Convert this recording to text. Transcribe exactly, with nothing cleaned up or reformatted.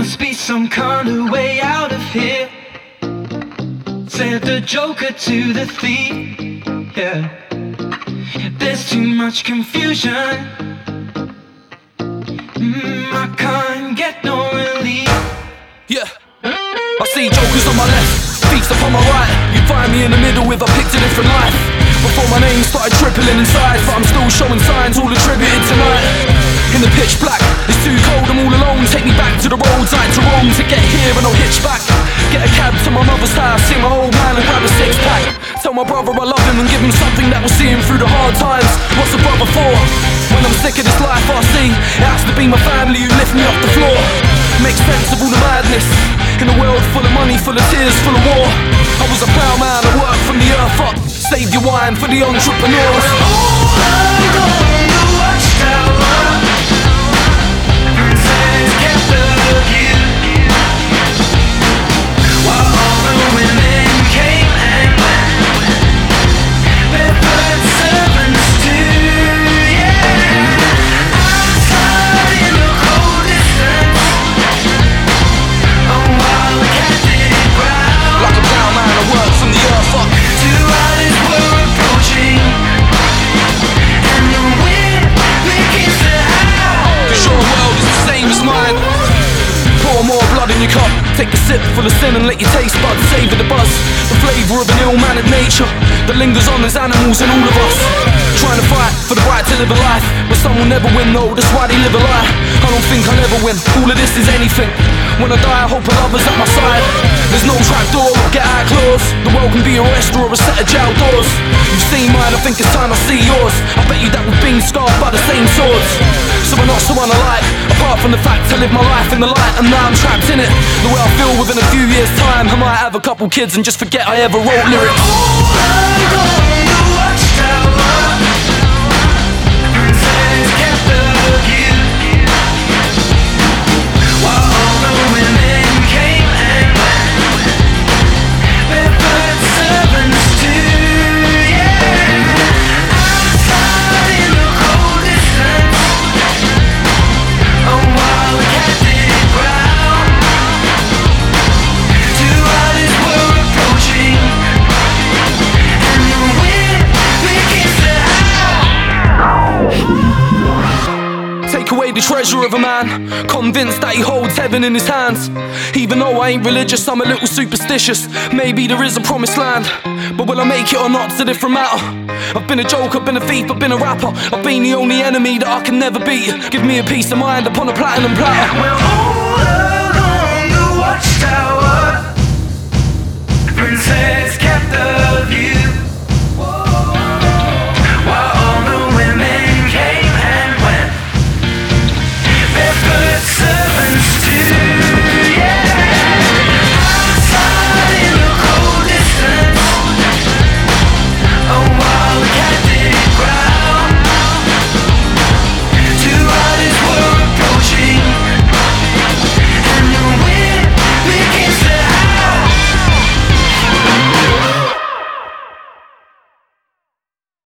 must be some kind of way out of here, said the Joker to the thief. Yeah, there's too much confusion. mm, I can't get no relief. Yeah, I see jokers on my left, thieves upon my right. You find me in the middle if I picked a different life. Before my name started trippling inside, but I'm still showing signs, all attributed tonight. In the pitch black, it's too cold, I'm all alone. Take me back to the roads I had to roam to get here and I'll hitch back. Get a cab to my mother's house, see my old man and grab a six pack. Tell my brother I love him and give him something that will see him through the hard times. What's a brother for? When I'm sick of this life I see, it has to be my family who lift me off the floor. Make sense of all the madness in a world full of money, full of tears, full of war. I was a ploughman, I worked from the earth up. Save your wine for the entrepreneurs. We're all alone, the watchtower. Princess kept the view, while all the women came and went. Barefoot servants too, yeah. Outside in the cold distance, a wildcat did growl. Like a ploughman, I worked from the earth up. Two riders were approaching, and the wind begins to howl. Cause your world is the same as mine. Pour more blood in your cup, take a sip full of sin and let your taste buds savour the buzz. The flavour of an ill-mannered nature that lingers on as animals in all of us. Trying to fight for the right to live a life, but some will never win though, that's why they live a lie. I don't think I'll ever win, all of this is anything. When I die I hope a lover's at my side. There's no trapdoor or get out clause. The world can be a restaurant or a set of jail doors. You've seen mine, I think it's time I see yours. I bet you that we've been scarred by the same swords. So we're not someone alike, apart from the fact I live my life in the light and now I'm trapped in it. The way I feel within a few years time, I might have a couple kids and just forget I ever wrote lyrics. All alone, the watchtower. Princess kept the view, while all the women came and went. Barefoot servants too, yeah. Outside in the cold distance, a wildcat did growl. Two riders were approaching, and the wind begins to howl. Take away the treasure of a man, convinced that he holds heaven in his hands. Even though I ain't religious, I'm a little superstitious. Maybe there is a promised land, but will I make it or not's a different matter. I've been a joke, I've been a thief, I've been a rapper. I've been the only enemy that I can never beat. Give me a peace of mind upon a platinum platter. We're